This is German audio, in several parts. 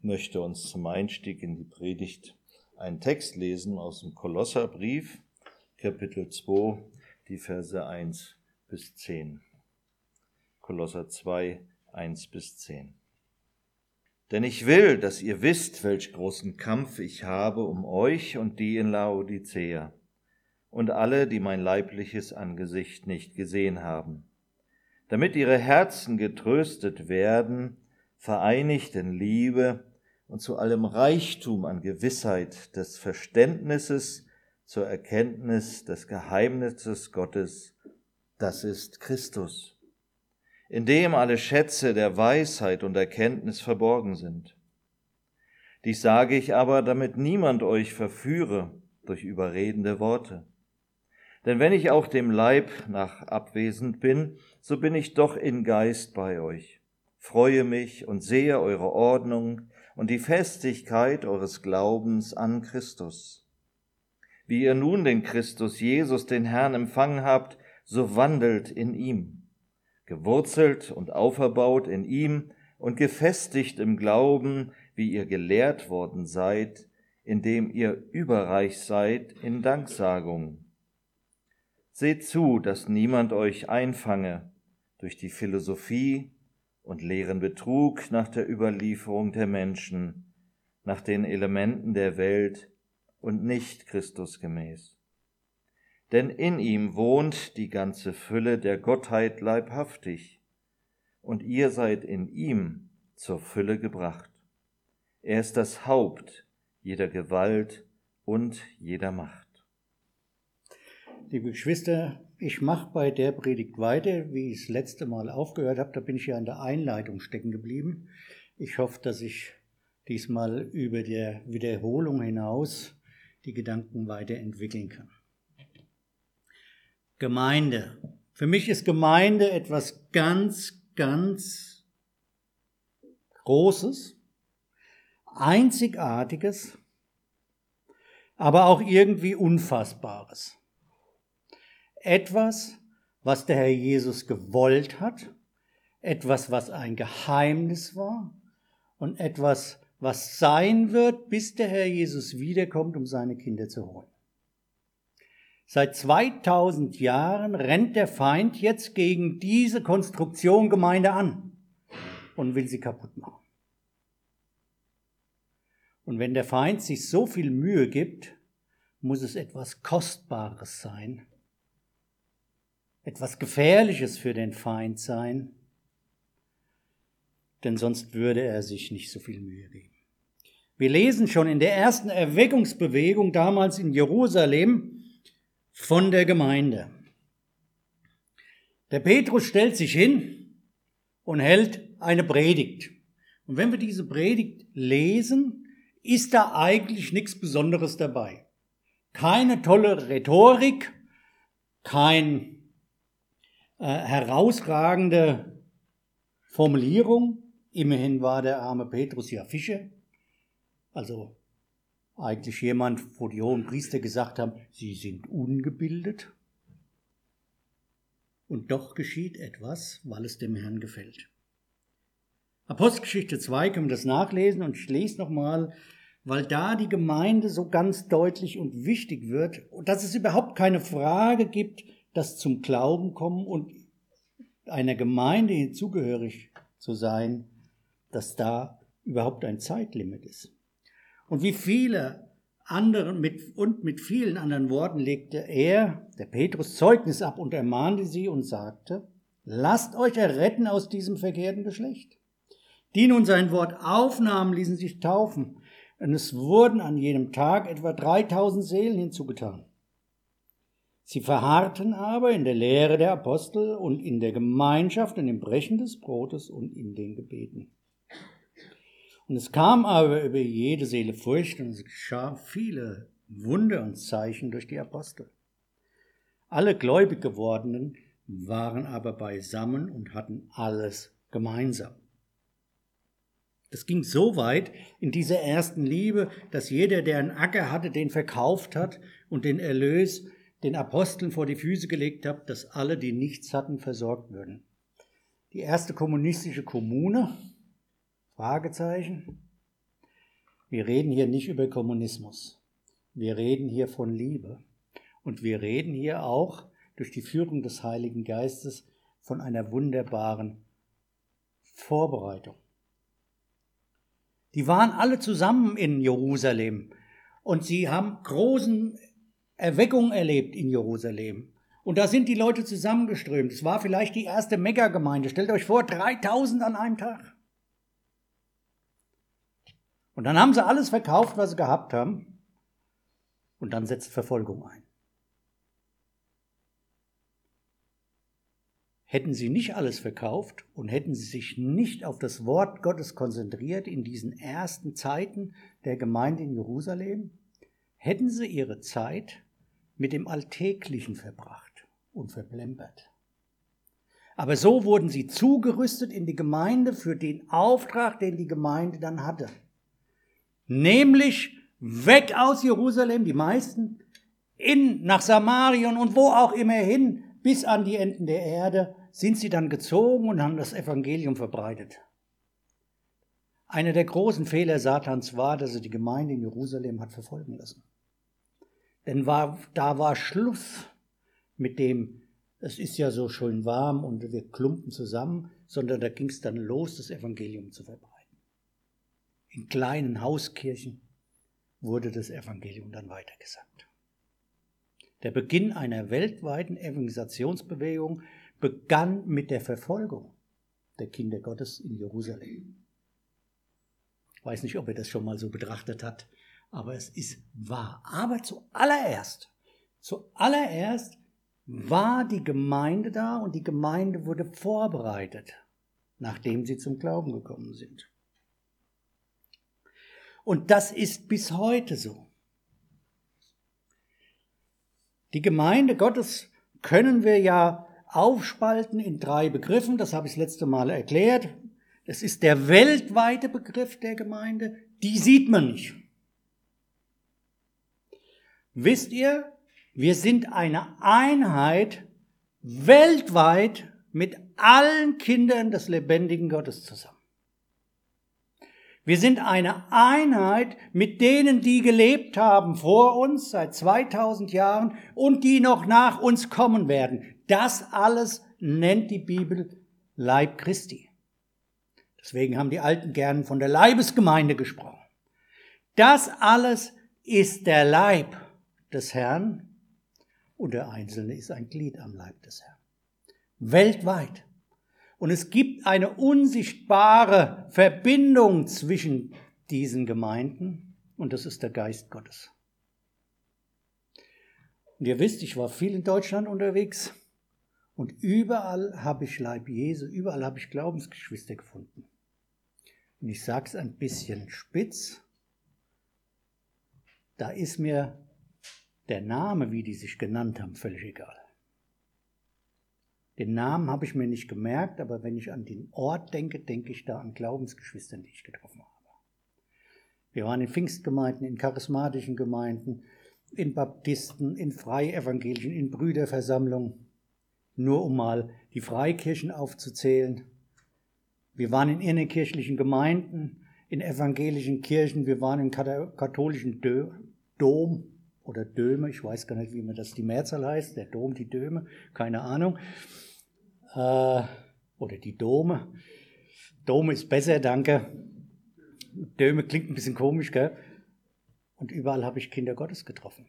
möchte uns zum Einstieg in die Predigt einen Text lesen aus dem Kolosserbrief, Kapitel 2, die Verse 1 bis 10. Kolosser 2, 1 bis 10. Denn ich will, dass ihr wisst, welch großen Kampf ich habe um euch und die in Laodicea und alle, die mein leibliches Angesicht nicht gesehen haben, damit ihre Herzen getröstet werden, vereinigt in Liebe und zu allem Reichtum an Gewissheit des Verständnisses zur Erkenntnis des Geheimnisses Gottes, das ist Christus, in dem alle Schätze der Weisheit und Erkenntnis verborgen sind. Dies sage ich aber, damit niemand euch verführe durch überredende Worte. Denn wenn ich auch dem Leib nach abwesend bin, so bin ich doch in Geist bei euch, freue mich und sehe eure Ordnung und die Festigkeit eures Glaubens an Christus. Wie ihr nun den Christus Jesus, den Herrn, empfangen habt, so wandelt in ihm, gewurzelt und auferbaut in ihm und gefestigt im Glauben, wie ihr gelehrt worden seid, indem ihr überreich seid in Danksagung. Seht zu, dass niemand euch einfange durch die Philosophie und leeren Betrug nach der Überlieferung der Menschen, nach den Elementen der Welt und nicht Christusgemäß. Denn in ihm wohnt die ganze Fülle der Gottheit leibhaftig, und ihr seid in ihm zur Fülle gebracht. Er ist das Haupt jeder Gewalt und jeder Macht. Liebe Geschwister, ich mache bei der Predigt weiter, wie ich das letzte Mal aufgehört habe. Da bin ich ja in der Einleitung stecken geblieben. Ich hoffe, dass ich diesmal über der Wiederholung hinaus die Gedanken weiterentwickeln kann. Gemeinde. Für mich ist Gemeinde etwas ganz, ganz Großes, Einzigartiges, aber auch irgendwie Unfassbares. Etwas, was der Herr Jesus gewollt hat, etwas, was ein Geheimnis war und etwas, was sein wird, bis der Herr Jesus wiederkommt, um seine Kinder zu holen. Seit 2000 Jahren rennt der Feind jetzt gegen diese Konstruktion Gemeinde an und will sie kaputt machen. Und wenn der Feind sich so viel Mühe gibt, muss es etwas Kostbares sein, etwas Gefährliches für den Feind sein, denn sonst würde er sich nicht so viel Mühe geben. Wir lesen schon in der ersten Erweckungsbewegung damals in Jerusalem von der Gemeinde. Der Petrus stellt sich hin und hält eine Predigt. Und wenn wir diese Predigt lesen, ist da eigentlich nichts Besonderes dabei. Keine tolle Rhetorik, kein herausragende Formulierung. Immerhin war der arme Petrus ja Fischer. Also eigentlich jemand, wo die hohen Priester gesagt haben, sie sind ungebildet. Und doch geschieht etwas, weil es dem Herrn gefällt. Apostelgeschichte 2 können wir das nachlesen und ich lese nochmal, weil da die Gemeinde so ganz deutlich und wichtig wird und dass es überhaupt keine Frage gibt, dass zum Glauben kommen und einer Gemeinde hinzugehörig zu sein, dass da überhaupt ein Zeitlimit ist. Und wie viele andere mit vielen anderen Worten legte er, der Petrus, Zeugnis ab und ermahnte sie und sagte, lasst euch erretten aus diesem verkehrten Geschlecht. Die nun sein Wort aufnahmen, ließen sich taufen, und es wurden an jedem Tag etwa 3000 Seelen hinzugetan. Sie verharrten aber in der Lehre der Apostel und in der Gemeinschaft und im Brechen des Brotes und in den Gebeten. Und es kam aber über jede Seele Furcht und es geschah viele Wunder und Zeichen durch die Apostel. Alle gläubig gewordenen waren aber beisammen und hatten alles gemeinsam. Das ging so weit in dieser ersten Liebe, dass jeder, der einen Acker hatte, den verkauft hat und den Erlös den Aposteln vor die Füße gelegt hat, dass alle, die nichts hatten, versorgt würden. Die erste kommunistische Kommune, Fragezeichen, Wir reden hier nicht über Kommunismus. Wir reden hier von Liebe. Und wir reden hier auch durch die Führung des Heiligen Geistes von einer wunderbaren Vorbereitung. Die waren alle zusammen in Jerusalem und sie haben großen Erweckungen erlebt in Jerusalem. Und da sind die Leute zusammengeströmt. Es war vielleicht die erste Megagemeinde. Stellt euch vor, 3000 an einem Tag. Und dann haben sie alles verkauft, was sie gehabt haben. Und dann setzt Verfolgung ein. Hätten sie nicht alles verkauft und hätten sie sich nicht auf das Wort Gottes konzentriert in diesen ersten Zeiten der Gemeinde in Jerusalem, hätten sie ihre Zeit mit dem Alltäglichen verbracht und verplempert. Aber so wurden sie zugerüstet in die Gemeinde für den Auftrag, den die Gemeinde dann hatte. Nämlich weg aus Jerusalem, die meisten, nach Samarien und wo auch immer hin, bis an die Enden der Erde, sind sie dann gezogen und haben das Evangelium verbreitet. Einer der großen Fehler Satans war, dass er die Gemeinde in Jerusalem hat verfolgen lassen. Denn da war Schluss mit dem, es ist ja so schön warm und wir klumpen zusammen, sondern da ging es dann los, das Evangelium zu verbreiten. In kleinen Hauskirchen wurde das Evangelium dann weitergesagt. Der Beginn einer weltweiten Evangelisationsbewegung begann mit der Verfolgung der Kinder Gottes in Jerusalem. Ich weiß nicht, ob ihr das schon mal so betrachtet habt, aber es ist wahr. Aber zuallererst war die Gemeinde da und die Gemeinde wurde vorbereitet, nachdem sie zum Glauben gekommen sind. Und das ist bis heute so. Die Gemeinde Gottes können wir ja aufspalten in 3 Begriffen, das habe ich das letzte Mal erklärt. Das ist der weltweite Begriff der Gemeinde, die sieht man nicht. Wisst ihr, wir sind eine Einheit weltweit mit allen Kindern des lebendigen Gottes zusammen. Wir sind eine Einheit mit denen, die gelebt haben vor uns seit 2000 Jahren und die noch nach uns kommen werden. Das alles nennt die Bibel Leib Christi. Deswegen haben die Alten gern von der Leibesgemeinde gesprochen. Das alles ist der Leib des Herrn und der Einzelne ist ein Glied am Leib des Herrn. Weltweit. Und es gibt eine unsichtbare Verbindung zwischen diesen Gemeinden und das ist der Geist Gottes. Und ihr wisst, ich war viel in Deutschland unterwegs und überall habe ich Leib Jesu, überall habe ich Glaubensgeschwister gefunden. Und ich sage es ein bisschen spitz, da ist mir der Name, wie die sich genannt haben, völlig egal. Den Namen habe ich mir nicht gemerkt, aber wenn ich an den Ort denke, denke ich da an Glaubensgeschwistern, die ich getroffen habe. Wir waren in Pfingstgemeinden, in charismatischen Gemeinden, in Baptisten, in Freievangelischen, in Brüderversammlungen, nur um mal die Freikirchen aufzuzählen. Wir waren in innerkirchlichen Gemeinden, in evangelischen Kirchen, wir waren in katholischen Dom oder Döme, ich weiß gar nicht, wie man das die Mehrzahl heißt, der Dom, die Döme, keine Ahnung. Oder die Dome. Dome ist besser, danke. Döme klingt ein bisschen komisch, gell? Und überall habe ich Kinder Gottes getroffen.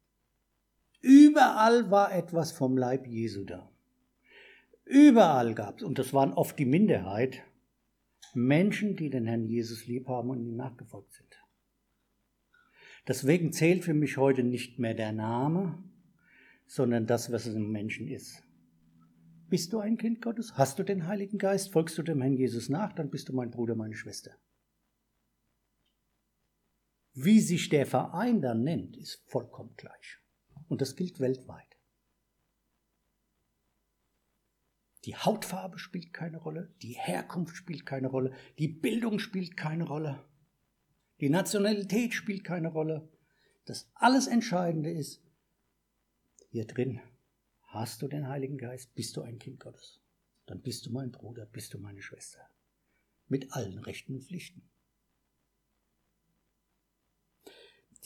Überall war etwas vom Leib Jesu da. Überall gab es, und das waren oft die Minderheit, Menschen, die den Herrn Jesus lieb haben und ihm nachgefolgt sind. Deswegen zählt für mich heute nicht mehr der Name, sondern das, was es im Menschen ist. Bist du ein Kind Gottes? Hast du den Heiligen Geist? Folgst du dem Herrn Jesus nach? Dann bist du mein Bruder, meine Schwester. Wie sich der Verein dann nennt, ist vollkommen gleich. Und das gilt weltweit. Die Hautfarbe spielt keine Rolle, die Herkunft spielt keine Rolle, die Bildung spielt keine Rolle, die Nationalität spielt keine Rolle. Das alles Entscheidende ist, hier drin, hast du den Heiligen Geist, bist du ein Kind Gottes. Dann bist du mein Bruder, bist du meine Schwester. Mit allen Rechten und Pflichten.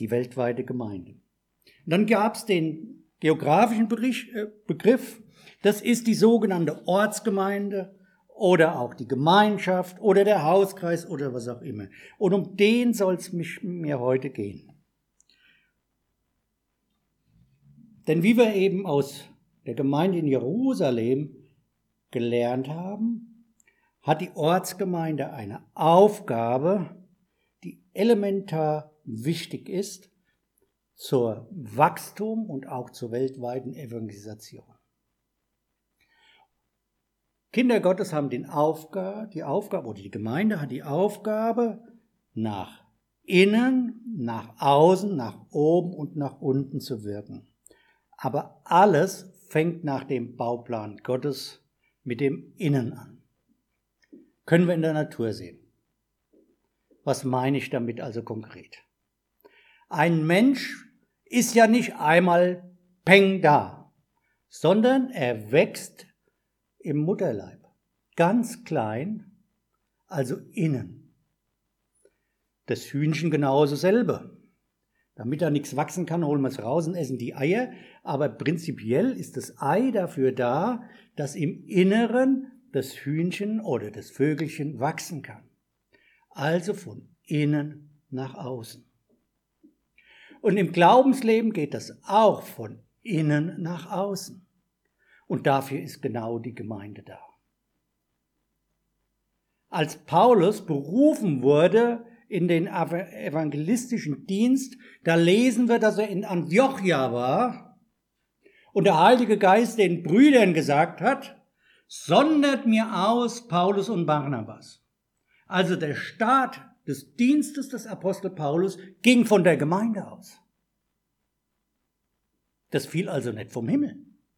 die weltweite Gemeinde. Und dann gab es den geografischen Begriff, das ist die sogenannte Ortsgemeinde oder auch die Gemeinschaft oder der Hauskreis oder was auch immer. Und um den soll es mir heute gehen. Denn wie wir eben aus der Gemeinde in Jerusalem gelernt haben, hat die Ortsgemeinde eine Aufgabe, die elementar wichtig ist zur Wachstum und auch zur weltweiten Evangelisation. Kinder Gottes haben die Aufgabe, oder die Gemeinde hat die Aufgabe, nach innen, nach außen, nach oben und nach unten zu wirken. Aber alles fängt nach dem Bauplan Gottes mit dem Innen an. Können wir in der Natur sehen. Was meine ich damit also konkret? Ein Mensch ist ja nicht einmal peng da, sondern er wächst im Mutterleib. Ganz klein, also innen. Das Hühnchen genauso selber. Damit da nichts wachsen kann, holen wir es raus und essen die Eier. Aber prinzipiell ist das Ei dafür da, dass im Inneren das Hühnchen oder das Vögelchen wachsen kann. Also von innen nach außen. Und im Glaubensleben geht das auch von innen nach außen. Und dafür ist genau die Gemeinde da. Als Paulus berufen wurde in den evangelistischen Dienst, da lesen wir, dass er in Antiochia war und der Heilige Geist den Brüdern gesagt hat, sondert mir aus Paulus und Barnabas. Also der Start des Dienstes des Apostel Paulus ging von der Gemeinde aus. Das fiel also nicht vom Himmel.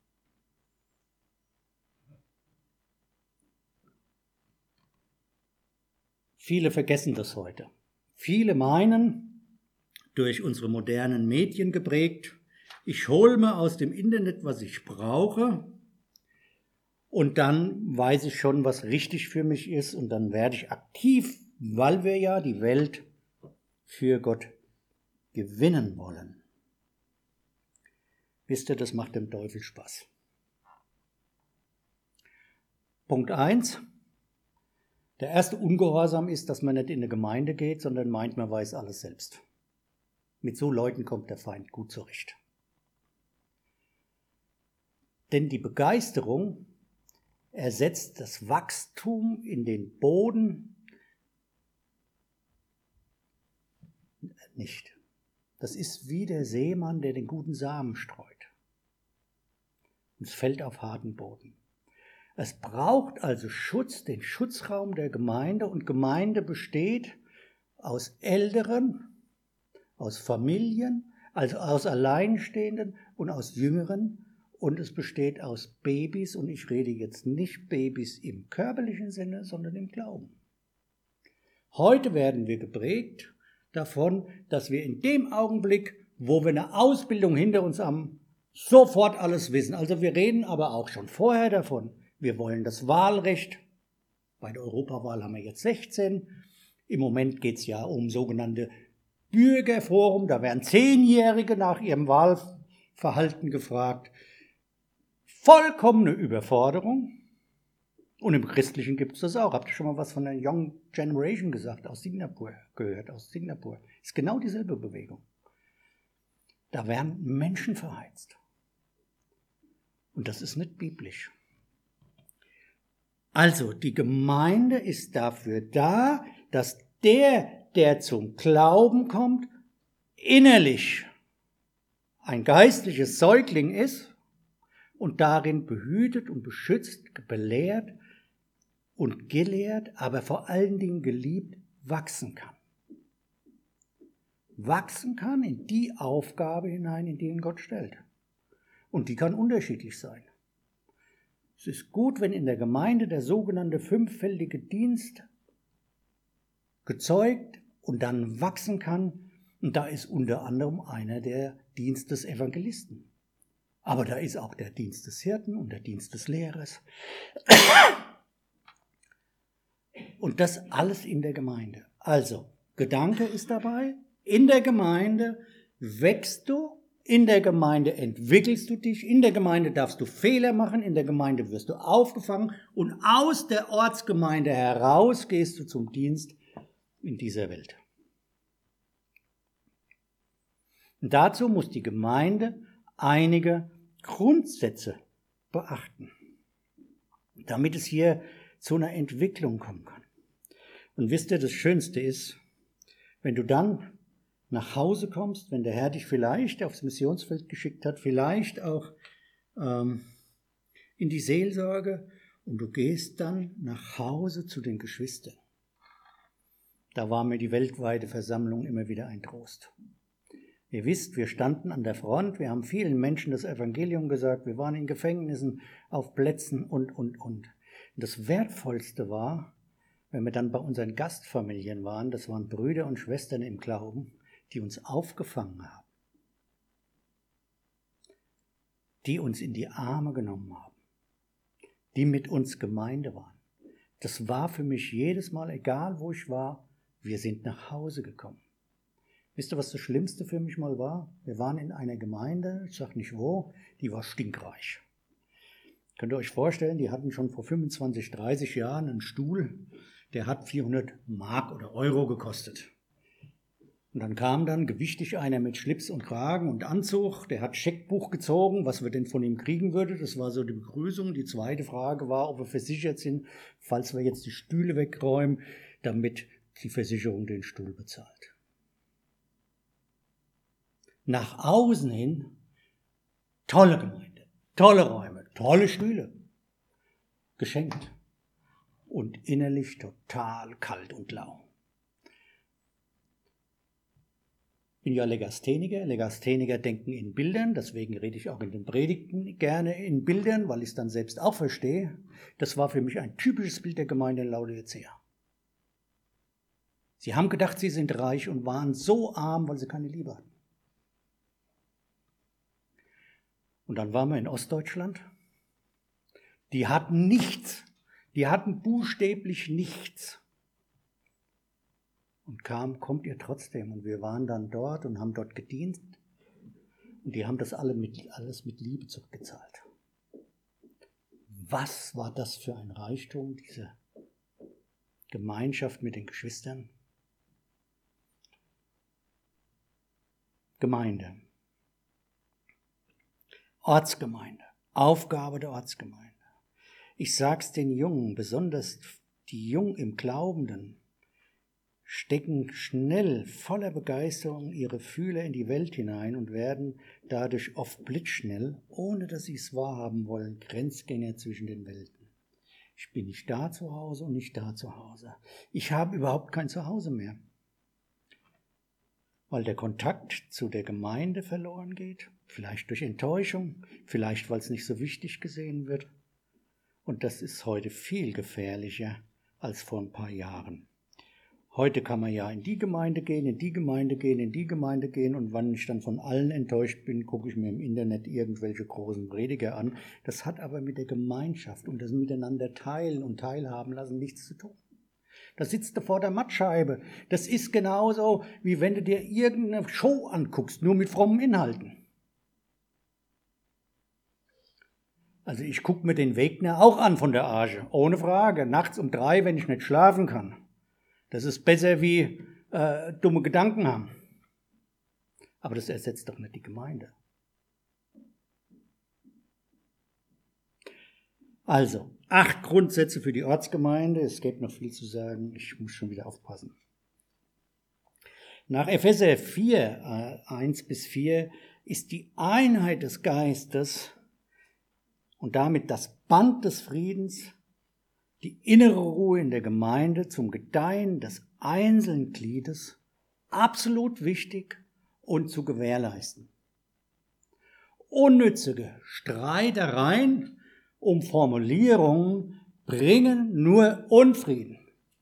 Viele vergessen das heute. Viele meinen, durch unsere modernen Medien geprägt, ich hole mir aus dem Internet, was ich brauche, und dann weiß ich schon, was richtig für mich ist, und dann werde ich aktiv, weil wir ja die Welt für Gott gewinnen wollen. Wisst ihr, das macht dem Teufel Spaß. Punkt 1. Der erste Ungehorsam ist, dass man nicht in eine Gemeinde geht, sondern meint, man weiß alles selbst. Mit so Leuten kommt der Feind gut zurecht. Denn die Begeisterung ersetzt das Wachstum in den Boden nicht. Das ist wie der Seemann, der den guten Samen streut. Und es fällt auf harten Boden. Es braucht also Schutz, den Schutzraum der Gemeinde, und Gemeinde besteht aus Älteren, aus Familien, also aus Alleinstehenden und aus Jüngeren, und es besteht aus Babys, und ich rede jetzt nicht Babys im körperlichen Sinne, sondern im Glauben. Heute werden wir geprägt davon, dass wir in dem Augenblick, wo wir eine Ausbildung hinter uns haben, sofort alles wissen. Also wir reden aber auch schon vorher davon. Wir wollen das Wahlrecht. Bei der Europawahl haben wir jetzt 16. Im Moment geht es ja um sogenannte Bürgerforum. Da werden 10-Jährige nach ihrem Wahlverhalten gefragt. Vollkommene Überforderung. Und im Christlichen gibt es das auch. Habt ihr schon mal was von der Young Generation gehört? Aus Singapur. Ist genau dieselbe Bewegung. Da werden Menschen verheizt. Und das ist nicht biblisch. Also, die Gemeinde ist dafür da, dass der zum Glauben kommt, innerlich ein geistliches Säugling ist und darin behütet und beschützt, belehrt und gelehrt, aber vor allen Dingen geliebt, wachsen kann. Wachsen kann in die Aufgabe hinein, in die ihn Gott stellt. Und die kann unterschiedlich sein. Es ist gut, wenn in der Gemeinde der sogenannte 5-fältige Dienst gezeugt und dann wachsen kann. Und da ist unter anderem einer der Dienst des Evangelisten. Aber da ist auch der Dienst des Hirten und der Dienst des Lehrers. Und das alles in der Gemeinde. Also, Gedanke ist dabei, In der Gemeinde wächst du, in der Gemeinde entwickelst du dich, in der Gemeinde darfst du Fehler machen, in der Gemeinde wirst du aufgefangen und aus der Ortsgemeinde heraus gehst du zum Dienst in dieser Welt. Und dazu muss die Gemeinde einige Grundsätze beachten, damit es hier zu einer Entwicklung kommen kann. Und wisst ihr, das Schönste ist, wenn du dann nach Hause kommst, wenn der Herr dich vielleicht aufs Missionsfeld geschickt hat, vielleicht auch in die Seelsorge und du gehst dann nach Hause zu den Geschwistern. Da war mir die weltweite Versammlung immer wieder ein Trost. Ihr wisst, wir standen an der Front, wir haben vielen Menschen das Evangelium gesagt, wir waren in Gefängnissen, auf Plätzen und. Und das Wertvollste war, wenn wir dann bei unseren Gastfamilien waren, das waren Brüder und Schwestern im Glauben, die uns aufgefangen haben, die uns in die Arme genommen haben, die mit uns Gemeinde waren. Das war für mich jedes Mal, egal wo ich war, wir sind nach Hause gekommen. Wisst ihr, was das Schlimmste für mich mal war? Wir waren in einer Gemeinde, ich sage nicht wo, die war stinkreich. Könnt ihr euch vorstellen, die hatten schon vor 25, 30 Jahren einen Stuhl, der hat 400 Mark oder Euro gekostet. Und dann kam dann gewichtig einer mit Schlips und Kragen und Anzug, der hat Scheckbuch gezogen, was wir denn von ihm kriegen würden. Das war so die Begrüßung. Die zweite Frage war, ob wir versichert sind, falls wir jetzt die Stühle wegräumen, damit die Versicherung den Stuhl bezahlt. Nach außen hin tolle Gemeinde, tolle Räume, tolle Stühle, geschenkt und innerlich total kalt und lau. Ich bin ja Legastheniker. Legastheniker denken in Bildern, deswegen rede ich auch in den Predigten gerne in Bildern, weil ich es dann selbst auch verstehe. Das war für mich ein typisches Bild der Gemeinde in Laodicea. Sie haben gedacht, sie sind reich und waren so arm, weil sie keine Liebe hatten. Und dann waren wir in Ostdeutschland. Die hatten nichts. Die hatten buchstäblich nichts. Und kommt ihr trotzdem. Und wir waren dann dort und haben dort gedient. Und die haben das alles mit Liebe zurückgezahlt. Was war das für ein Reichtum, diese Gemeinschaft mit den Geschwistern? Gemeinde. Ortsgemeinde. Aufgabe der Ortsgemeinde. Ich sag's den Jungen, besonders die Jungen im Glaubenden, stecken schnell voller Begeisterung ihre Fühler in die Welt hinein und werden dadurch oft blitzschnell, ohne dass sie es wahrhaben wollen, Grenzgänger zwischen den Welten. Ich bin nicht da zu Hause und nicht da zu Hause. Ich habe überhaupt kein Zuhause mehr, weil der Kontakt zu der Gemeinde verloren geht, vielleicht durch Enttäuschung, vielleicht weil es nicht so wichtig gesehen wird. Und das ist heute viel gefährlicher als vor ein paar Jahren. Heute kann man ja in die Gemeinde gehen, in die Gemeinde gehen, in die Gemeinde gehen und wenn ich dann von allen enttäuscht bin, gucke ich mir im Internet irgendwelche großen Prediger an. Das hat aber mit der Gemeinschaft und das Miteinander teilen und teilhaben lassen nichts zu tun. Da sitzt du vor der Mattscheibe. Das ist genauso, wie wenn du dir irgendeine Show anguckst, nur mit frommen Inhalten. Also ich gucke mir den Wegner auch an von der Arche, ohne Frage, nachts um 3, wenn ich nicht schlafen kann. Das ist besser wie dumme Gedanken haben. Aber das ersetzt doch nicht die Gemeinde. Also, 8 Grundsätze für die Ortsgemeinde. Es gibt noch viel zu sagen. Ich muss schon wieder aufpassen. Nach Epheser 4, 1-4 ist die Einheit des Geistes und damit das Band des Friedens, die innere Ruhe in der Gemeinde zum Gedeihen des einzelnen Gliedes absolut wichtig und zu gewährleisten. Unnützige Streitereien um Formulierungen bringen nur Unfrieden.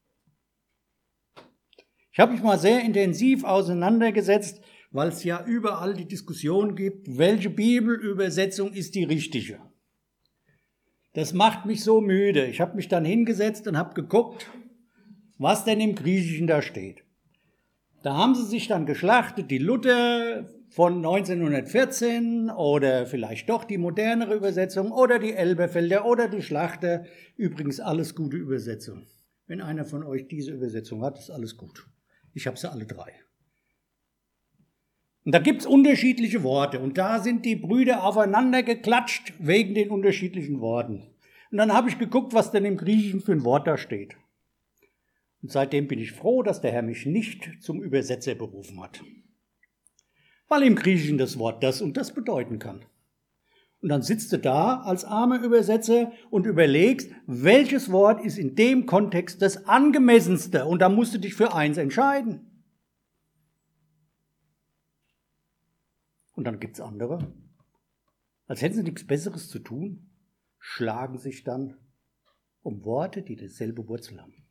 Ich habe mich mal sehr intensiv auseinandergesetzt, weil es ja überall die Diskussion gibt, welche Bibelübersetzung ist die richtige. Das macht mich so müde. Ich habe mich dann hingesetzt und habe geguckt, was denn im Griechischen da steht. Da haben sie sich dann geschlachtet, die Luther von 1914 oder vielleicht doch die modernere Übersetzung oder die Elberfelder oder die Schlachter. Übrigens alles gute Übersetzungen. Wenn einer von euch diese Übersetzung hat, ist alles gut. Ich habe sie alle drei. Und da gibt es unterschiedliche Worte und da sind die Brüder aufeinander geklatscht wegen den unterschiedlichen Worten. Und dann habe ich geguckt, was denn im Griechischen für ein Wort da steht. Und seitdem bin ich froh, dass der Herr mich nicht zum Übersetzer berufen hat. Weil im Griechischen das Wort das und das bedeuten kann. Und dann sitzt du da als armer Übersetzer und überlegst, welches Wort ist in dem Kontext das angemessenste. Und da musst du dich für eins entscheiden. Und dann gibt es andere, als hätten sie nichts Besseres zu tun, schlagen sich dann um Worte, die dieselbe Wurzel haben.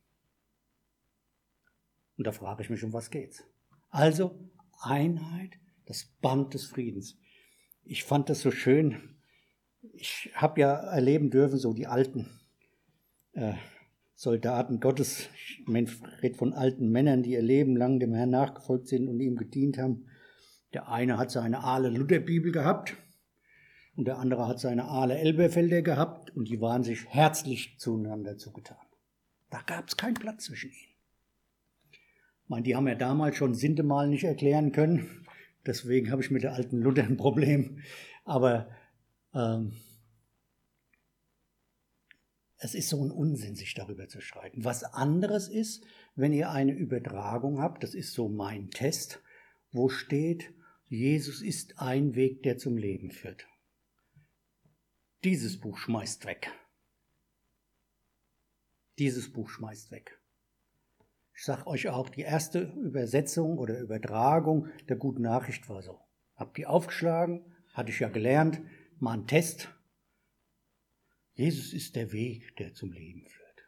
Und da frage ich mich, um was geht's? Also Einheit, das Band des Friedens. Ich fand das so schön. Ich habe ja erleben dürfen, so die alten Soldaten Gottes. Ich rede von alten Männern, die ihr Leben lang dem Herrn nachgefolgt sind und ihm gedient haben. Der eine hat seine Ahle-Luther-Bibel gehabt und der andere hat seine Ahle-Elberfelder gehabt und die waren sich herzlich zueinander zugetan. Da gab es keinen Platz zwischen ihnen. Ich meine, die haben ja damals schon Sintemal nicht erklären können, deswegen habe ich mit der alten Luther ein Problem. Aber es ist so ein Unsinn, sich darüber zu streiten. Was anderes ist, wenn ihr eine Übertragung habt, das ist so mein Test, wo steht, Jesus ist ein Weg, der zum Leben führt. Dieses Buch schmeißt weg. Dieses Buch schmeißt weg. Ich sage euch auch, die erste Übersetzung oder Übertragung der Guten Nachricht war so. Hab die aufgeschlagen, hatte ich ja gelernt, mal einen Test. Jesus ist der Weg, der zum Leben führt.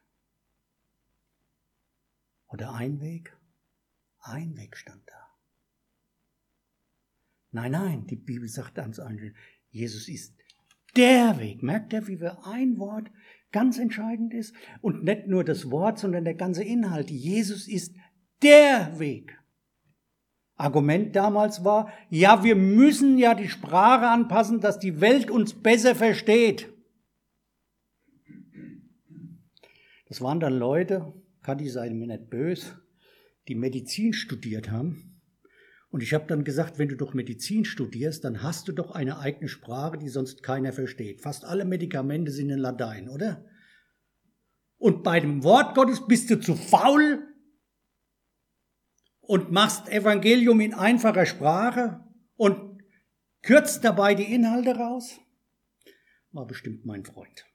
Oder ein Weg? Ein Weg stand da. Nein, die Bibel sagt ganz einfach, Jesus ist der Weg. Merkt ihr, wie wir ein Wort ganz entscheidend ist? Und nicht nur das Wort, sondern der ganze Inhalt. Jesus ist der Weg. Argument damals war, ja, wir müssen ja die Sprache anpassen, dass die Welt uns besser versteht. Das waren dann Leute, Kathi, sei mir nicht böse, die Medizin studiert haben. Und ich habe dann gesagt, wenn du doch Medizin studierst, dann hast du doch eine eigene Sprache, die sonst keiner versteht. Fast alle Medikamente sind in Latein, oder? Und bei dem Wort Gottes bist du zu faul und machst Evangelium in einfacher Sprache und kürzt dabei die Inhalte raus? War bestimmt mein Freund.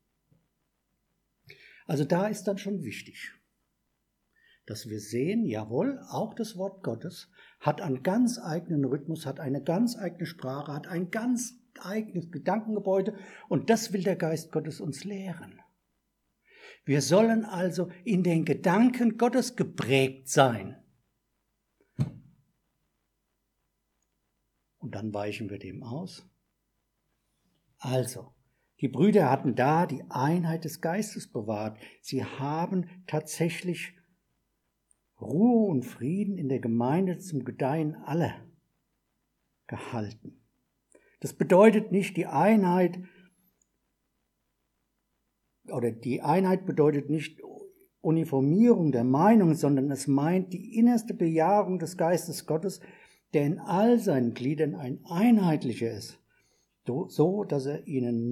Also da ist dann schon wichtig, dass wir sehen, jawohl, auch das Wort Gottes hat einen ganz eigenen Rhythmus, hat eine ganz eigene Sprache, hat ein ganz eigenes Gedankengebäude und das will der Geist Gottes uns lehren. Wir sollen also in den Gedanken Gottes geprägt sein. Und dann weichen wir dem aus. Also, die Brüder hatten da die Einheit des Geistes bewahrt. Sie haben tatsächlich Ruhe und Frieden in der Gemeinde zum Gedeihen aller gehalten. Das bedeutet nicht die Einheit, oder die Einheit bedeutet nicht Uniformierung der Meinung, sondern es meint die innerste Bejahung des Geistes Gottes, der in all seinen Gliedern ein einheitlicher ist, so dass er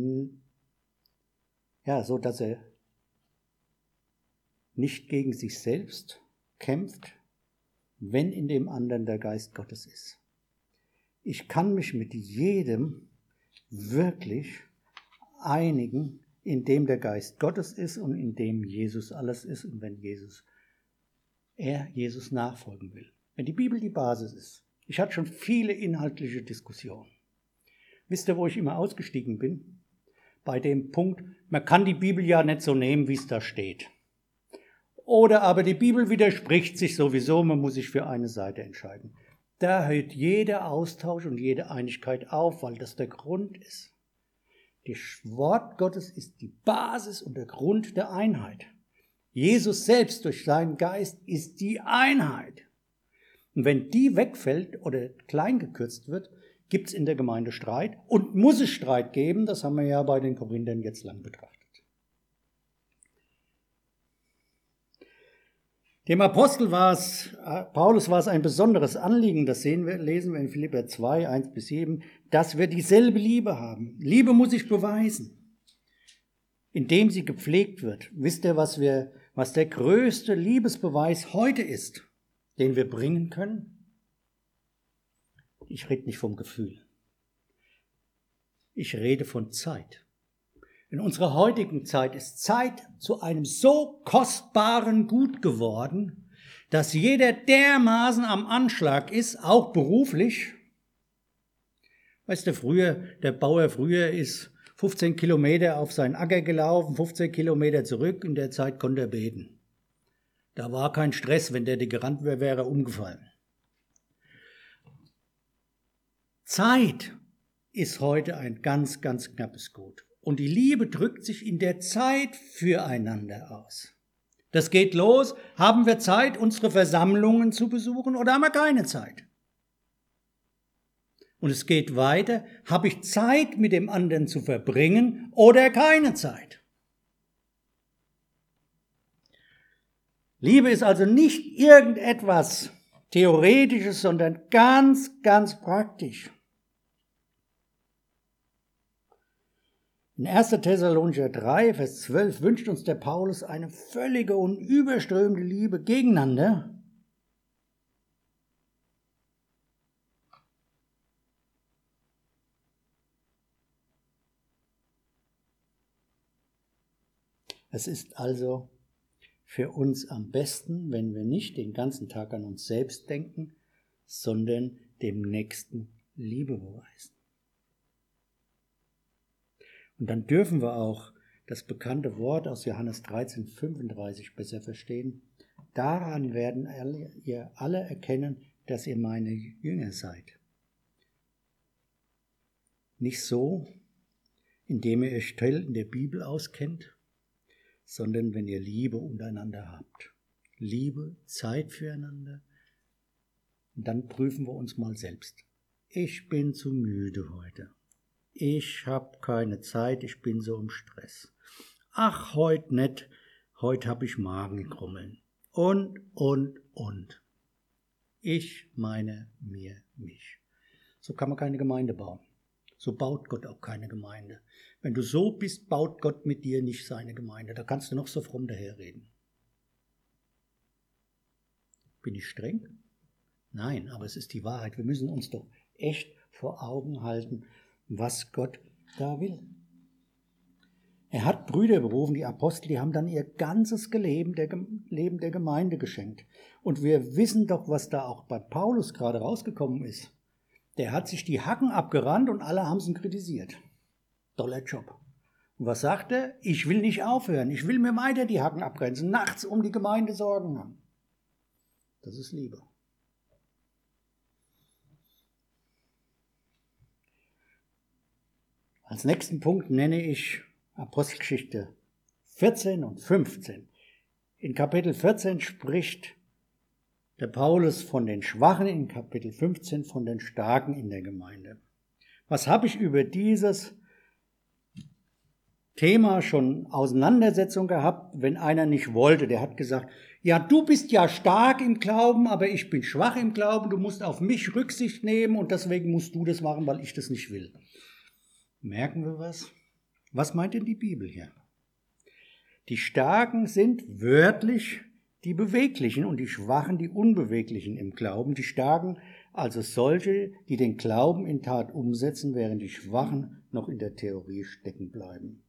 nicht gegen sich selbst kämpft, wenn in dem anderen der Geist Gottes ist. Ich kann mich mit jedem wirklich einigen, in dem der Geist Gottes ist und in dem Jesus alles ist und wenn Jesus nachfolgen will. Wenn die Bibel die Basis ist. Ich hatte schon viele inhaltliche Diskussionen. Wisst ihr, wo ich immer ausgestiegen bin? Bei dem Punkt, man kann die Bibel ja nicht so nehmen, wie es da steht. Oder aber die Bibel widerspricht sich sowieso, man muss sich für eine Seite entscheiden. Da hört jeder Austausch und jede Einigkeit auf, weil das der Grund ist. Das Wort Gottes ist die Basis und der Grund der Einheit. Jesus selbst durch seinen Geist ist die Einheit. Und wenn die wegfällt oder klein gekürzt wird, gibt es in der Gemeinde Streit und muss es Streit geben. Das haben wir ja bei den Korinthern jetzt lang betrachtet. Dem Apostel Paulus war es ein besonderes Anliegen, das lesen wir in Philipper 2, 1-7, dass wir dieselbe Liebe haben. Liebe muss sich beweisen, indem sie gepflegt wird. Wisst ihr, was der größte Liebesbeweis heute ist, den wir bringen können? Ich rede nicht vom Gefühl. Ich rede von Zeit. In unserer heutigen Zeit ist Zeit zu einem so kostbaren Gut geworden, dass jeder dermaßen am Anschlag ist, auch beruflich. Weißt du, der Bauer früher ist 15 Kilometer auf seinen Acker gelaufen, 15 Kilometer zurück, in der Zeit konnte er beten. Da war kein Stress, wenn der gerannt wäre, wäre er umgefallen. Zeit ist heute ein ganz, ganz knappes Gut. Und die Liebe drückt sich in der Zeit füreinander aus. Das geht los. Haben wir Zeit, unsere Versammlungen zu besuchen oder haben wir keine Zeit? Und es geht weiter. Habe ich Zeit, mit dem anderen zu verbringen oder keine Zeit? Liebe ist also nicht irgendetwas Theoretisches, sondern ganz, ganz praktisch. In 1. Thessalonicher 3, Vers 12 wünscht uns der Paulus eine völlige und überströmende Liebe gegeneinander. Es ist also für uns am besten, wenn wir nicht den ganzen Tag an uns selbst denken, sondern dem Nächsten Liebe beweisen. Und dann dürfen wir auch das bekannte Wort aus Johannes 13,35 besser verstehen. Daran werden ihr alle erkennen, dass ihr meine Jünger seid. Nicht so, indem ihr euch still in der Bibel auskennt, sondern wenn ihr Liebe untereinander habt. Liebe, Zeit füreinander. Und dann prüfen wir uns mal selbst. Ich bin zu müde heute. Ich habe keine Zeit, ich bin so im Stress. Ach, heute nicht, heute habe ich Magenkrummeln. Und. Ich meine mir mich. So kann man keine Gemeinde bauen. So baut Gott auch keine Gemeinde. Wenn du so bist, baut Gott mit dir nicht seine Gemeinde. Da kannst du noch so fromm daherreden. Bin ich streng? Nein, aber es ist die Wahrheit. Wir müssen uns doch echt vor Augen halten, was Gott da will. Er hat Brüder berufen, die Apostel, die haben dann ihr ganzes Leben der Gemeinde geschenkt. Und wir wissen doch, was da auch bei Paulus gerade rausgekommen ist. Der hat sich die Hacken abgerannt und alle haben ihn kritisiert. Toller Job. Und was sagt er? Ich will nicht aufhören. Ich will mir weiter die Hacken abgrenzen. Nachts um die Gemeinde Sorgen haben. Das ist Liebe. Als nächsten Punkt nenne ich Apostelgeschichte 14 und 15. In Kapitel 14 spricht der Paulus von den Schwachen, in Kapitel 15 von den Starken in der Gemeinde. Was habe ich über dieses Thema schon Auseinandersetzung gehabt, wenn einer nicht wollte? Der hat gesagt, ja, du bist ja stark im Glauben, aber ich bin schwach im Glauben, du musst auf mich Rücksicht nehmen und deswegen musst du das machen, weil ich das nicht will. Merken wir was? Was meint denn die Bibel hier? Die Starken sind wörtlich die Beweglichen und die Schwachen die Unbeweglichen im Glauben. Die Starken also solche, die den Glauben in Tat umsetzen, während die Schwachen noch in der Theorie stecken bleiben.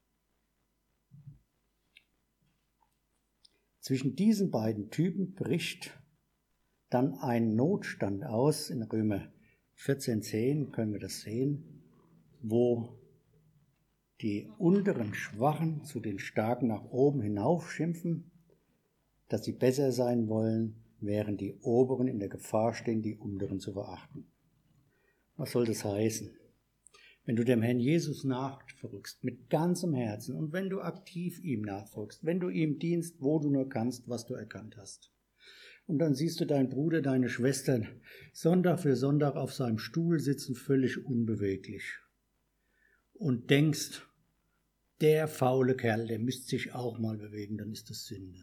Zwischen diesen beiden Typen bricht dann ein Notstand aus. In Römer 14,10 können wir das sehen, wo die unteren Schwachen zu den Starken nach oben hinaufschimpfen, dass sie besser sein wollen, während die Oberen in der Gefahr stehen, die Unteren zu verachten. Was soll das heißen? Wenn du dem Herrn Jesus nachfolgst, mit ganzem Herzen, und wenn du aktiv ihm nachfolgst, wenn du ihm dienst, wo du nur kannst, was du erkannt hast, Und dann siehst du deinen Bruder, deine Schwestern Sonntag für Sonntag auf seinem Stuhl sitzen, völlig unbeweglich. Und denkst, der faule Kerl, der müsste sich auch mal bewegen, dann ist das Sünde.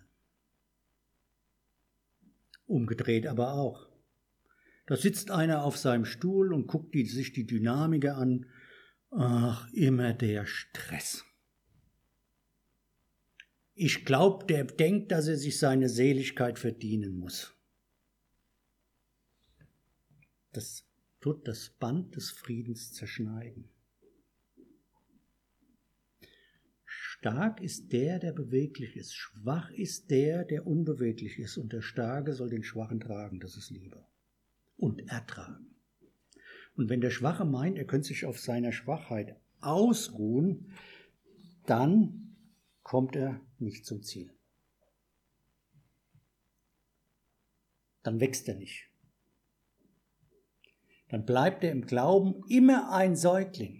Umgedreht aber auch. Da sitzt einer auf seinem Stuhl und guckt sich die Dynamiker an. Ach, immer der Stress. Ich glaube, der denkt, dass er sich seine Seligkeit verdienen muss. Das tut das Band des Friedens zerschneiden. Stark ist der beweglich ist. Schwach ist der unbeweglich ist. Und der Starke soll den Schwachen tragen, das ist Liebe. Und ertragen. Und wenn der Schwache meint, er könnte sich auf seiner Schwachheit ausruhen, dann kommt er nicht zum Ziel. Dann wächst er nicht. Dann bleibt er im Glauben immer ein Säugling.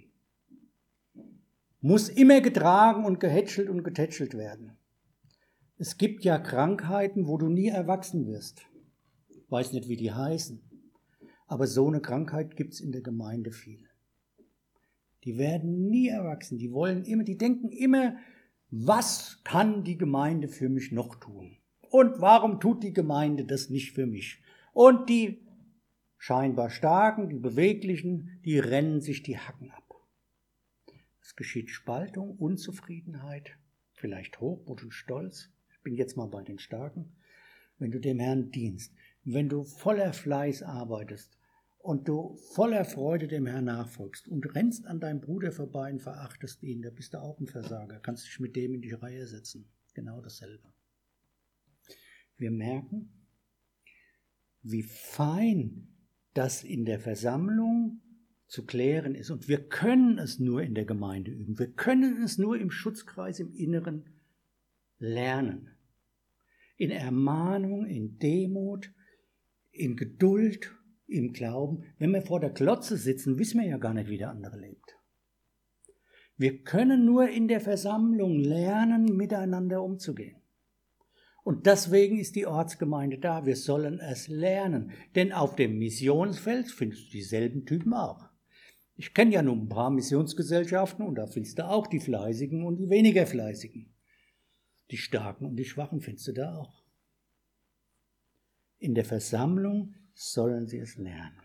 Muss immer getragen und gehätschelt und getätschelt werden. Es gibt ja Krankheiten, wo du nie erwachsen wirst. Ich weiß nicht, wie die heißen. Aber so eine Krankheit gibt es in der Gemeinde viel. Die werden nie erwachsen. Die denken immer, was kann die Gemeinde für mich noch tun? Und warum tut die Gemeinde das nicht für mich? Und die scheinbar Starken, die Beweglichen, die rennen sich die Hacken ab. Es geschieht Spaltung, Unzufriedenheit, vielleicht Hochmut und Stolz. Ich bin jetzt mal bei den Starken. Wenn du dem Herrn dienst, wenn du voller Fleiß arbeitest und du voller Freude dem Herrn nachfolgst und rennst an deinem Bruder vorbei und verachtest ihn, da bist du auch ein Versager, kannst dich mit dem in die Reihe setzen. Genau dasselbe. Wir merken, wie fein das in der Versammlung zu klären ist. Und wir können es nur in der Gemeinde üben. Wir können es nur im Schutzkreis im Inneren lernen. In Ermahnung, in Demut, in Geduld, im Glauben. Wenn wir vor der Glotze sitzen, wissen wir ja gar nicht, wie der andere lebt. Wir können nur in der Versammlung lernen, miteinander umzugehen. Und deswegen ist die Ortsgemeinde da. Wir sollen es lernen. Denn auf dem Missionsfeld findest du dieselben Typen auch. Ich kenne ja nun ein paar Missionsgesellschaften und da findest du auch die Fleißigen und die weniger Fleißigen. Die Starken und die Schwachen findest du da auch. In der Versammlung sollen sie es lernen.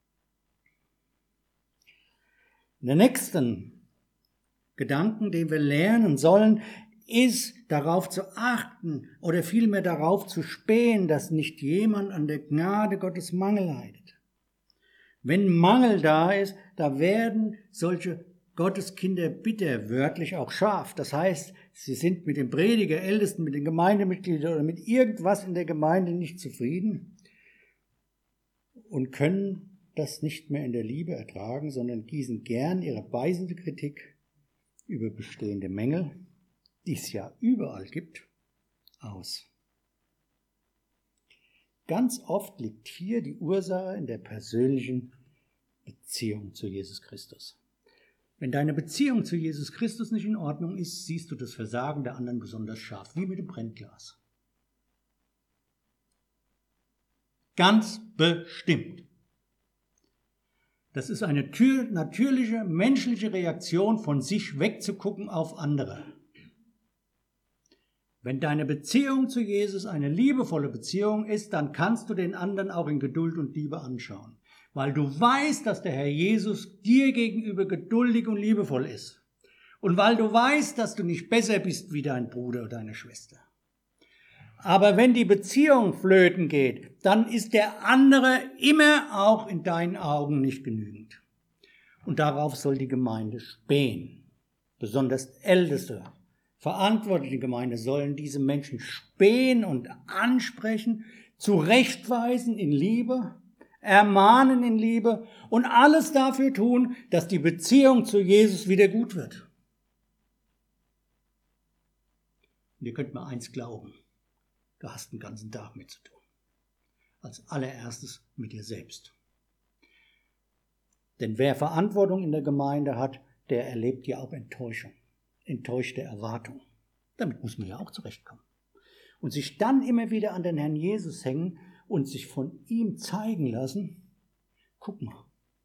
Der nächsten Gedanken, den wir lernen sollen, ist darauf zu achten oder vielmehr darauf zu spähen, dass nicht jemand an der Gnade Gottes Mangel leidet. Wenn Mangel da ist, da werden solche Gotteskinder bitter, wörtlich auch scharf. Das heißt, sie sind mit dem Prediger, Ältesten, mit den Gemeindemitgliedern oder mit irgendwas in der Gemeinde nicht zufrieden und können das nicht mehr in der Liebe ertragen, sondern gießen gern ihre beißende Kritik über bestehende Mängel, die es ja überall gibt, aus. Ganz oft liegt hier die Ursache in der persönlichen Beziehung zu Jesus Christus. Wenn deine Beziehung zu Jesus Christus nicht in Ordnung ist, siehst du das Versagen der anderen besonders scharf, wie mit dem Brennglas. Ganz bestimmt. Das ist eine natürliche, menschliche Reaktion, von sich wegzugucken auf andere. Wenn deine Beziehung zu Jesus eine liebevolle Beziehung ist, dann kannst du den anderen auch in Geduld und Liebe anschauen, weil du weißt, dass der Herr Jesus dir gegenüber geduldig und liebevoll ist und weil du weißt, dass du nicht besser bist wie dein Bruder oder deine Schwester. Aber wenn die Beziehung flöten geht, dann ist der andere immer auch in deinen Augen nicht genügend. Und darauf soll die Gemeinde spähen, besonders Älteste. Verantwortliche Gemeinde sollen diese Menschen spähen und ansprechen, zurechtweisen in Liebe, ermahnen in Liebe und alles dafür tun, dass die Beziehung zu Jesus wieder gut wird. Und ihr könnt mir eins glauben, du hast den ganzen Tag mit zu tun. Als allererstes mit dir selbst. Denn wer Verantwortung in der Gemeinde hat, der erlebt ja auch Enttäuschung. Enttäuschte Erwartung. Damit muss man ja auch zurechtkommen. Und sich dann immer wieder an den Herrn Jesus hängen und sich von ihm zeigen lassen, guck mal,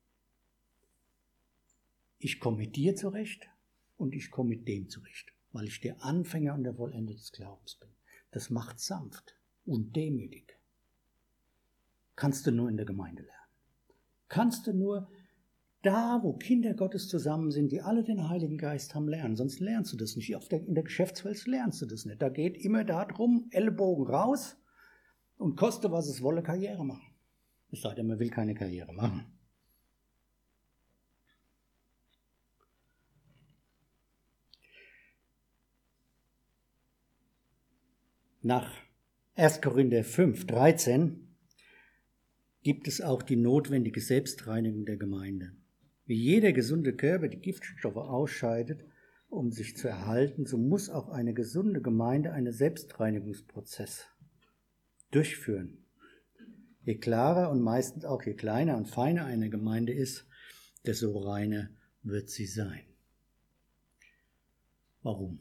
ich komme mit dir zurecht und ich komme mit dem zurecht, weil ich der Anfänger und der Vollender des Glaubens bin. Das macht sanft und demütig. Kannst du nur in der Gemeinde lernen. Kannst du nur da, wo Kinder Gottes zusammen sind, die alle den Heiligen Geist haben, lernen. Sonst lernst du das nicht. In der Geschäftswelt lernst du das nicht. Da geht immer darum, Ellenbogen raus und koste, was es wolle, Karriere machen. Es sei denn, man will keine Karriere machen. Nach 1. Korinther 5, 13 gibt es auch die notwendige Selbstreinigung der Gemeinde. Wie jeder gesunde Körper die Giftstoffe ausscheidet, um sich zu erhalten, so muss auch eine gesunde Gemeinde einen Selbstreinigungsprozess durchführen. Je klarer und meistens auch je kleiner und feiner eine Gemeinde ist, desto reiner wird sie sein. Warum?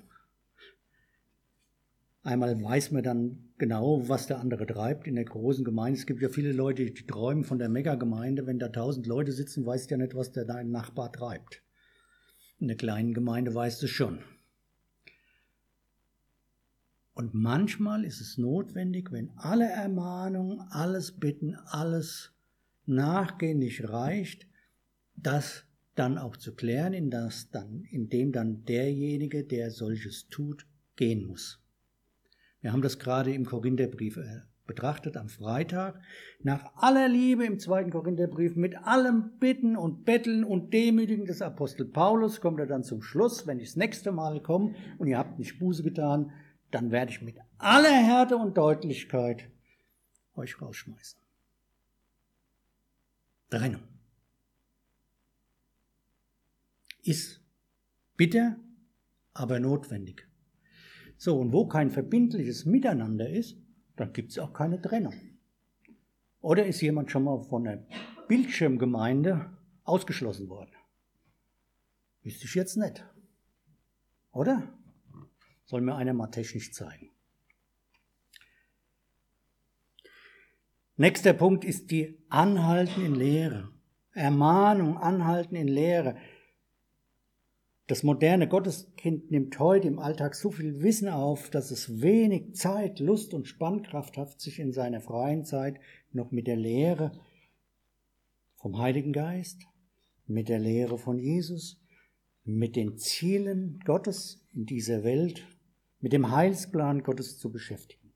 Einmal weiß man dann genau, was der andere treibt in der großen Gemeinde. Es gibt ja viele Leute, die träumen von der Megagemeinde. Wenn da 1000 Leute sitzen, weißt du ja nicht, was der dein Nachbar treibt. In der kleinen Gemeinde weißt du schon. Und manchmal ist es notwendig, wenn alle Ermahnungen, alles Bitten, alles Nachgehen nicht reicht, das dann auch zu klären, indem dann derjenige, der solches tut, gehen muss. Wir haben das gerade im Korintherbrief betrachtet am Freitag. Nach aller Liebe im 2. Korintherbrief, mit allem Bitten und Betteln und Demütigen des Apostel Paulus, kommt er dann zum Schluss, wenn ich das nächste Mal komme und ihr habt nicht Buße getan, dann werde ich mit aller Härte und Deutlichkeit euch rausschmeißen. Trennung. Ist bitter, aber notwendig. So, und wo kein verbindliches Miteinander ist, dann gibt es auch keine Trennung. Oder ist jemand schon mal von der Bildschirmgemeinde ausgeschlossen worden? Wüsste ich jetzt nicht. Oder? Soll mir einer mal technisch zeigen. Nächster Punkt ist die Anhalten in Lehre. Ermahnung, Anhalten in Lehre. Das moderne Gotteskind nimmt heute im Alltag so viel Wissen auf, dass es wenig Zeit, Lust und Spannkraft hat, sich in seiner freien Zeit noch mit der Lehre vom Heiligen Geist, mit der Lehre von Jesus, mit den Zielen Gottes in dieser Welt, mit dem Heilsplan Gottes zu beschäftigen.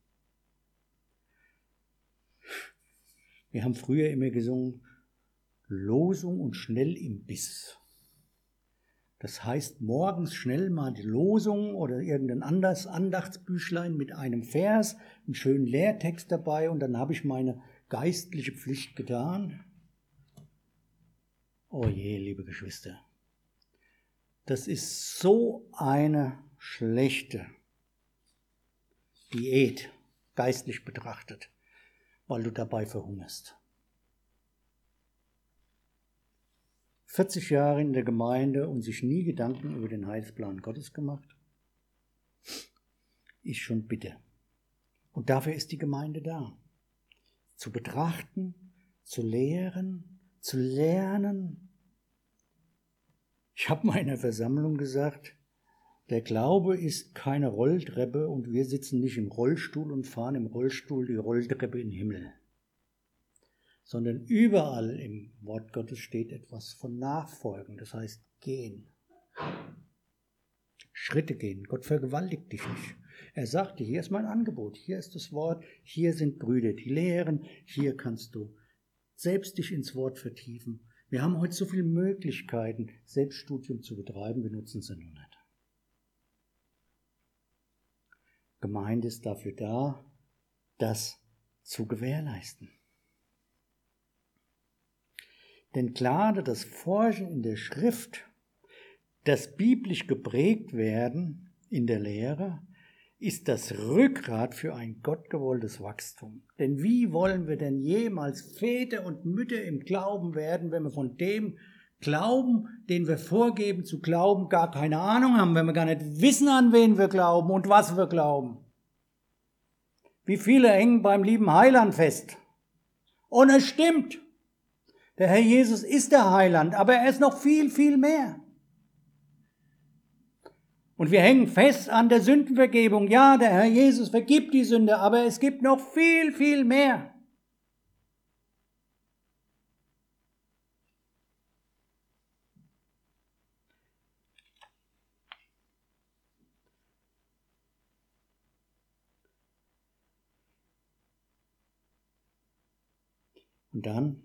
Wir haben früher immer gesungen, Losung und schnell im Biss. Das heißt, morgens schnell mal die Losung oder irgendein anderes Andachtsbüchlein mit einem Vers, einen schönen Lehrtext dabei und dann habe ich meine geistliche Pflicht getan. Oh je, liebe Geschwister, das ist so eine schlechte Diät, geistlich betrachtet, weil du dabei verhungerst. 40 Jahre in der Gemeinde und sich nie Gedanken über den Heilsplan Gottes gemacht, ist schon bitter. Und dafür ist die Gemeinde da. Zu betrachten, zu lehren, zu lernen. Ich habe mal in der Versammlung gesagt, der Glaube ist keine Rolltreppe und wir sitzen nicht im Rollstuhl und fahren im Rollstuhl die Rolltreppe in den Himmel. Sondern überall im Wort Gottes steht etwas von Nachfolgen, das heißt gehen. Schritte gehen. Gott vergewaltigt dich nicht. Er sagte, hier ist mein Angebot, hier ist das Wort, hier sind Brüder, die lehren, hier kannst du selbst dich ins Wort vertiefen. Wir haben heute so viele Möglichkeiten, Selbststudium zu betreiben, wir nutzen sie nur nicht. Gemeinde ist dafür da, das zu gewährleisten. Denn gerade das Forschen in der Schrift, das biblisch geprägt werden in der Lehre, ist das Rückgrat für ein gottgewolltes Wachstum. Denn wie wollen wir denn jemals Väter und Mütter im Glauben werden, wenn wir von dem Glauben, den wir vorgeben zu glauben, gar keine Ahnung haben, wenn wir gar nicht wissen, an wen wir glauben und was wir glauben? Wie viele hängen beim lieben Heiland fest Und es stimmt. Der Herr Jesus ist der Heiland, aber er ist noch viel, viel mehr. Und wir hängen fest an der Sündenvergebung. Ja, der Herr Jesus vergibt die Sünde, aber es gibt noch viel, viel mehr. Und dann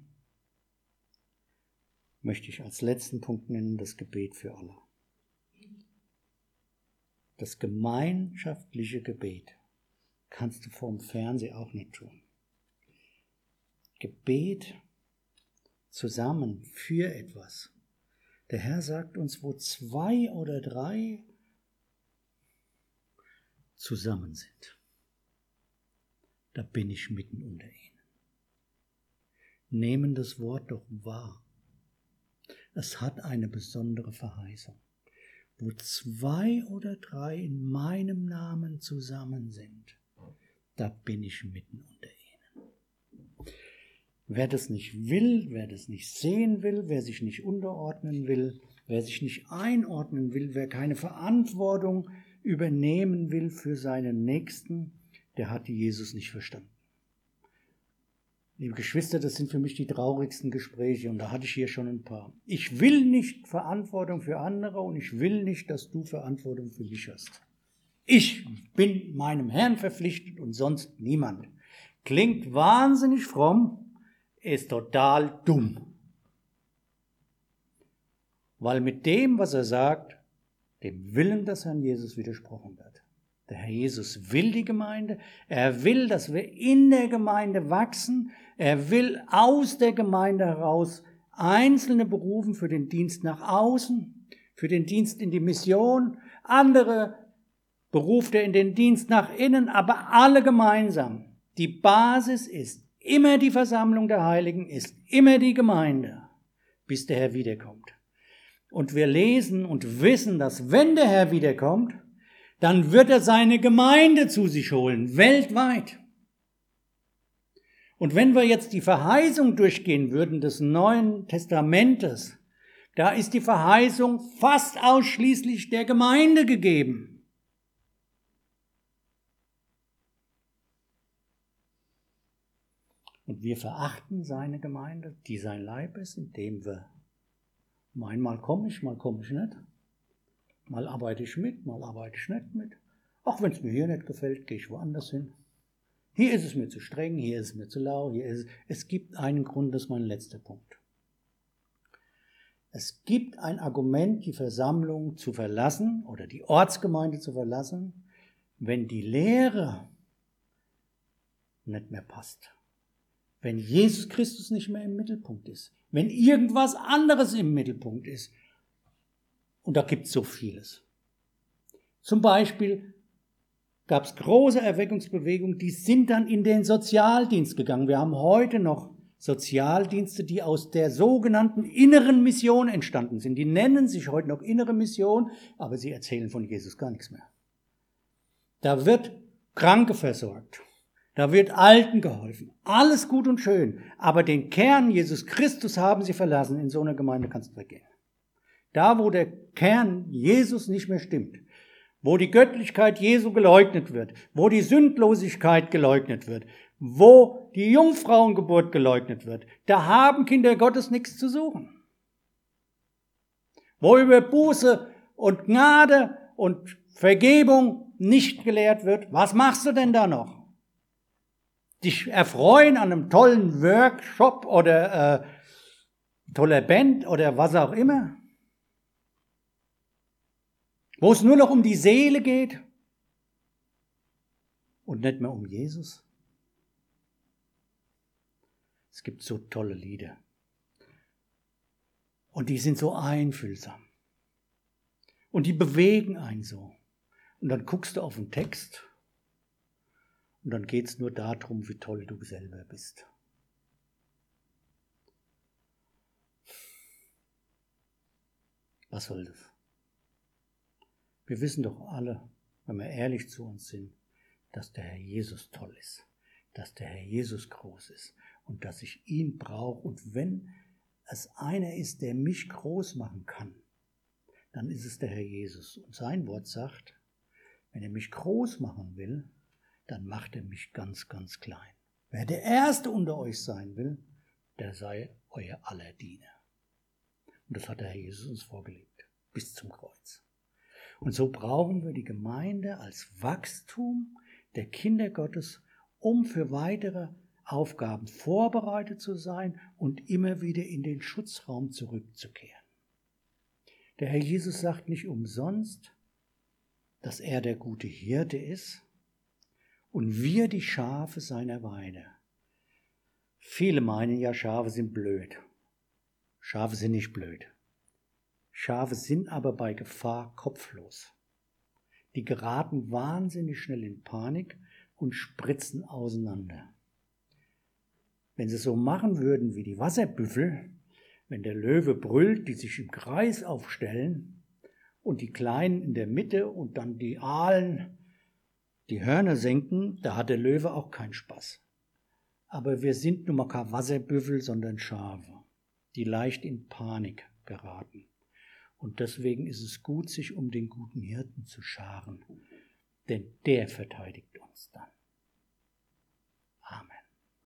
möchte ich als letzten Punkt nennen das Gebet für alle. Das gemeinschaftliche Gebet kannst du vorm Fernseher auch nicht tun. Gebet zusammen für etwas. Der Herr sagt uns, wo 2 oder 3 zusammen sind, da bin ich mitten unter ihnen. Nehmen das Wort doch wahr. Es hat eine besondere Verheißung. Wo 2 oder 3 in meinem Namen zusammen sind, da bin ich mitten unter ihnen. Wer das nicht will, wer das nicht sehen will, wer sich nicht unterordnen will, wer sich nicht einordnen will, wer keine Verantwortung übernehmen will für seinen Nächsten, der hat Jesus nicht verstanden. Liebe Geschwister, das sind für mich die traurigsten Gespräche und da hatte ich hier schon ein paar. Ich will nicht Verantwortung für andere und ich will nicht, dass du Verantwortung für mich hast. Ich bin meinem Herrn verpflichtet und sonst niemand. Klingt wahnsinnig fromm, ist total dumm. Weil mit dem, was er sagt, dem Willen des Herrn Jesus widersprochen wird. Der Herr Jesus will die Gemeinde, er will, dass wir in der Gemeinde wachsen, er will aus der Gemeinde heraus Einzelne berufen für den Dienst nach außen, für den Dienst in die Mission, andere beruft er in den Dienst nach innen, aber alle gemeinsam. Die Basis ist immer die Versammlung der Heiligen, ist immer die Gemeinde, bis der Herr wiederkommt. Und wir lesen und wissen, dass wenn der Herr wiederkommt, dann wird er seine Gemeinde zu sich holen, weltweit. Und wenn wir jetzt die Verheißung durchgehen würden des Neuen Testamentes, da ist die Verheißung fast ausschließlich der Gemeinde gegeben. Und wir verachten seine Gemeinde, die sein Leib ist, indem wir meinen, mal komme ich nicht. Mal arbeite ich mit, mal arbeite ich nicht mit. Auch wenn es mir hier nicht gefällt, gehe ich woanders hin. Hier ist es mir zu streng, hier ist es mir zu lau, es gibt einen Grund, das ist mein letzter Punkt. Es gibt ein Argument, die Versammlung zu verlassen oder die Ortsgemeinde zu verlassen, wenn die Lehre nicht mehr passt. Wenn Jesus Christus nicht mehr im Mittelpunkt ist. Wenn irgendwas anderes im Mittelpunkt ist. Und da gibt es so vieles. Zum Beispiel gab es große Erweckungsbewegungen, die sind dann in den Sozialdienst gegangen. Wir haben heute noch Sozialdienste, die aus der sogenannten inneren Mission entstanden sind. Die nennen sich heute noch innere Mission, aber sie erzählen von Jesus gar nichts mehr. Da wird Kranke versorgt. Da wird Alten geholfen. Alles gut und schön. Aber den Kern Jesus Christus haben sie verlassen. In so einer Gemeinde kannst du weggehen. Da, wo der Kern Jesus nicht mehr stimmt, wo die Göttlichkeit Jesu geleugnet wird, wo die Sündlosigkeit geleugnet wird, wo die Jungfrauengeburt geleugnet wird, da haben Kinder Gottes nichts zu suchen. Wo über Buße und Gnade und Vergebung nicht gelehrt wird, was machst du denn da noch? Dich erfreuen an einem tollen Workshop oder toller Band oder was auch immer? Wo es nur noch um die Seele geht und nicht mehr um Jesus. Es gibt so tolle Lieder und die sind so einfühlsam und die bewegen einen so. Und dann guckst du auf den Text und dann geht es nur darum, wie toll du selber bist. Was soll das? Wir wissen doch alle, wenn wir ehrlich zu uns sind, dass der Herr Jesus toll ist, dass der Herr Jesus groß ist und dass ich ihn brauche. Und wenn es einer ist, der mich groß machen kann, dann ist es der Herr Jesus. Und sein Wort sagt, wenn er mich groß machen will, dann macht er mich ganz, ganz klein. Wer der Erste unter euch sein will, der sei euer aller Diener. Und das hat der Herr Jesus uns vorgelebt, bis zum Kreuz. Und so brauchen wir die Gemeinde als Wachstum der Kinder Gottes, um für weitere Aufgaben vorbereitet zu sein und immer wieder in den Schutzraum zurückzukehren. Der Herr Jesus sagt nicht umsonst, dass er der gute Hirte ist und wir die Schafe seiner Weide. Viele meinen ja, Schafe sind blöd. Schafe sind nicht blöd. Schafe sind aber bei Gefahr kopflos. Die geraten wahnsinnig schnell in Panik und spritzen auseinander. Wenn sie so machen würden wie die Wasserbüffel, wenn der Löwe brüllt, die sich im Kreis aufstellen und die Kleinen in der Mitte und dann die Aalen die Hörner senken, da hat der Löwe auch keinen Spaß. Aber wir sind nun mal kein Wasserbüffel, sondern Schafe, die leicht in Panik geraten. Und deswegen ist es gut, sich um den guten Hirten zu scharen, denn der verteidigt uns dann. Amen.